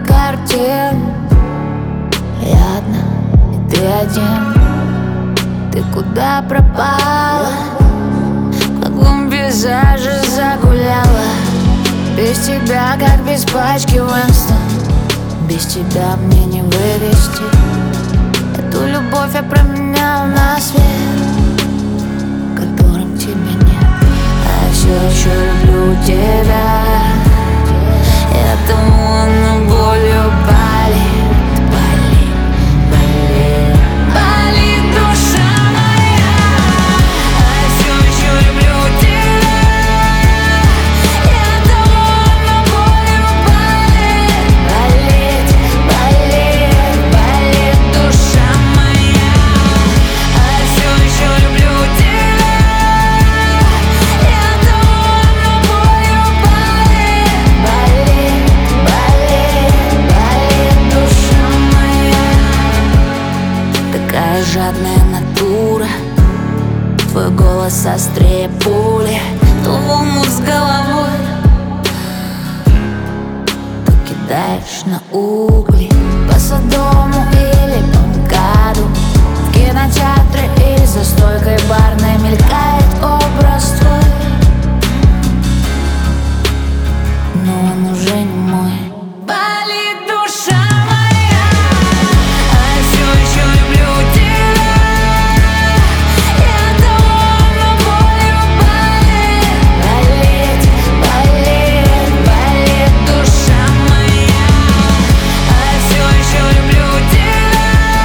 картин. Я одна, и ты один. Ты куда пропала? В каком пейзаже загуляла? Без тебя, как без пачки Уинстон. Без тебя мне не вывести. Эту любовь я променял на свет, которым тебя нет. А я все еще люблю тебя. Это на болью болит, болит, болит, болит душа моя. А я все еще люблю тебя. Это на болью болит, болит, болит, болит душа моя. А я все еще люблю тебя. Это на болью болит, болит, болит, болит душа моя. Такая жадная натура, твой голос острее пули, то в омут с головой, то кидаешь на угли. По Содому или по МКАДу, в кинотеатре и за стойкой барной мелькает образ твой, но он уже не мой. Болит душа моя. А я все еще люблю тебя. Это на болью болит, болит, болит, болит душа моя. А я все еще люблю тебя.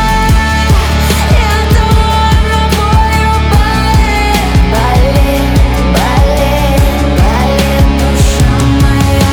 Это на болью болит, болит, болит, болит душа моя.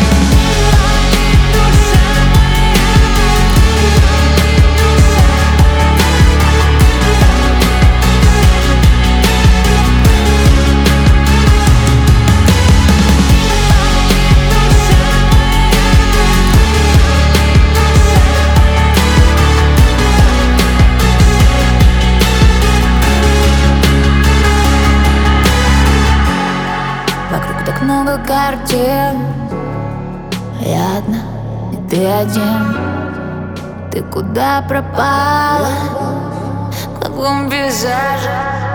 Вокруг так много картин. Я одна, и ты один. Ты куда пропала? В каком пейзаже